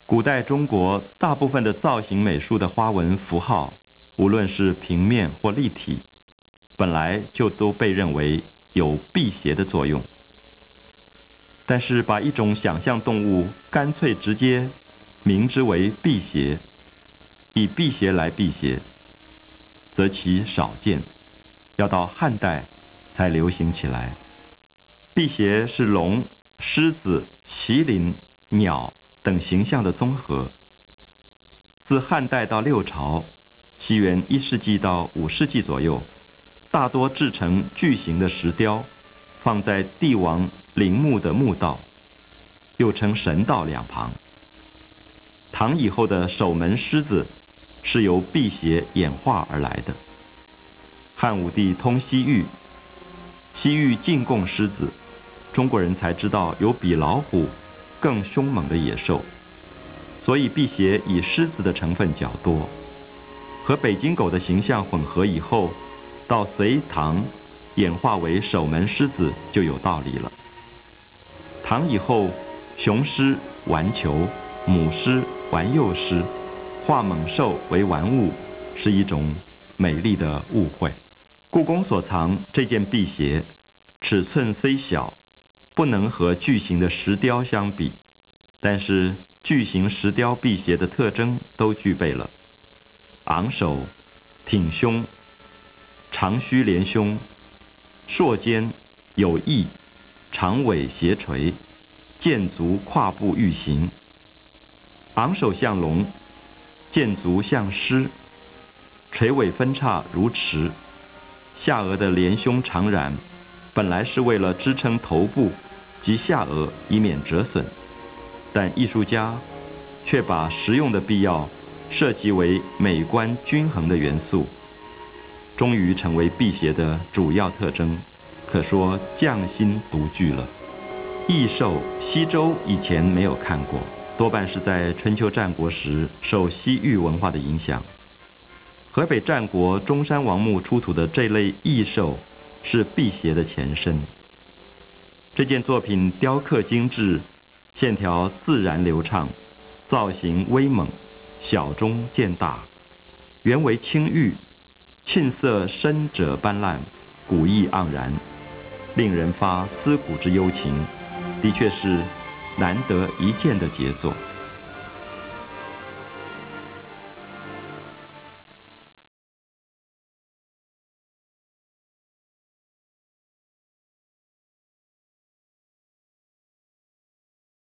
古代中国大部分的造型美术的花纹符号，无论是平面或立体，本来就都被认为有辟邪的作用。但是把一种想象动物干脆直接名之为辟邪，以辟邪来辟邪，则其少见，要到汉代才流行起来。辟邪是龙、狮子、麒麟、鸟等形象的综合。自汉代到六朝，西元1世纪到5世纪左右，大多制成巨型的石雕，放在帝王陵墓的墓道，又称神道两旁。唐以后的守门狮子是由辟邪演化而来的。汉武帝通西域，西域进贡狮子，中国人才知道有比老虎更凶猛的野兽，所以辟邪以狮子的成分较多。和北京狗的形象混合以后，到隋唐演化为守门狮子就有道理了。唐以后，雄狮玩球，母狮玩幼狮，化猛兽为玩物，是一种美丽的误会。故宫所藏这件辟邪，尺寸虽小，不能和巨型的石雕相比，但是巨型石雕辟邪的特征都具备了：昂首、挺胸、长须连胸、硕肩、有翼、长尾斜垂、剑足跨步欲行。昂首像龙，剑足像狮，垂尾分叉如驰。下颚的连胸长髯，本来是为了支撑头部及下颚，以免折损，但艺术家却把实用的必要设计为美观均衡的元素，终于成为辟邪的主要特征，可说匠心独具了。异兽西周以前没有看过，多半是在春秋战国时受西域文化的影响。河北战国中山王墓出土的这类异兽是辟邪的前身。这件作品雕刻精致，线条自然流畅，造型威猛，小中见大，原为青玉，沁色深赭斑斓，古意盎然，令人发思古之幽情，的确是难得一见的杰作。